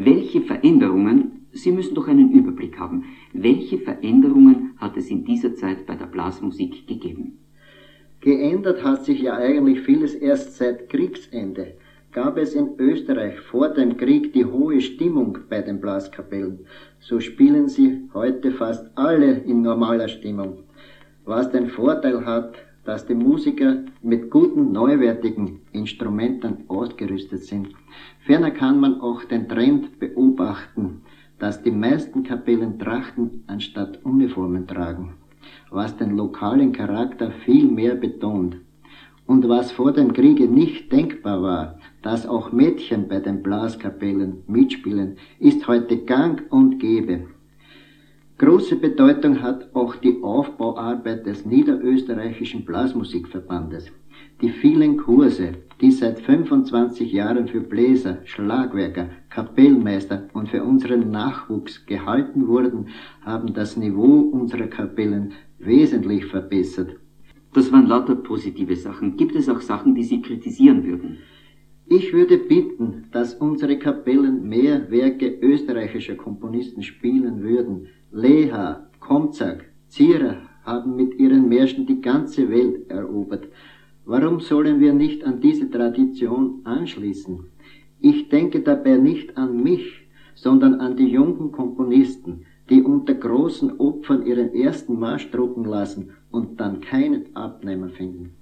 Welche Veränderungen, Sie müssen doch einen Überblick haben, welche Veränderungen hat es in dieser Zeit bei der Blasmusik gegeben? Geändert hat sich ja eigentlich vieles erst seit Kriegsende. Gab es in Österreich vor dem Krieg die hohe Stimmung bei den Blaskapellen, so spielen sie heute fast alle in normaler Stimmung, was den Vorteil hat, dass die Musiker mit guten, neuwertigen Instrumenten ausgerüstet sind. Ferner kann man auch den Trend beobachten, dass die meisten Kapellen Trachten anstatt Uniformen tragen, was den lokalen Charakter viel mehr betont. Und was vor dem Kriege nicht denkbar war, dass auch Mädchen bei den Blaskapellen mitspielen, ist heute gang und gäbe. Große Bedeutung hat auch die Aufbauarbeit des Niederösterreichischen Blasmusikverbandes. Die vielen Kurse, die seit 25 Jahren für Bläser, Schlagwerker, Kapellmeister und für unseren Nachwuchs gehalten wurden, haben das Niveau unserer Kapellen wesentlich verbessert. Das waren lauter positive Sachen. Gibt es auch Sachen, die Sie kritisieren würden? Ich würde bitten, dass unsere Kapellen mehr Werke österreichischer Komponisten spielen würden. Leha, Komzak, Zierer haben mit ihren Märschen die ganze Welt erobert. Warum sollen wir nicht an diese Tradition anschließen? Ich denke dabei nicht an mich, sondern an die jungen Komponisten, die unter großen Opfern ihren ersten Marsch drucken lassen und dann keinen Abnehmer finden.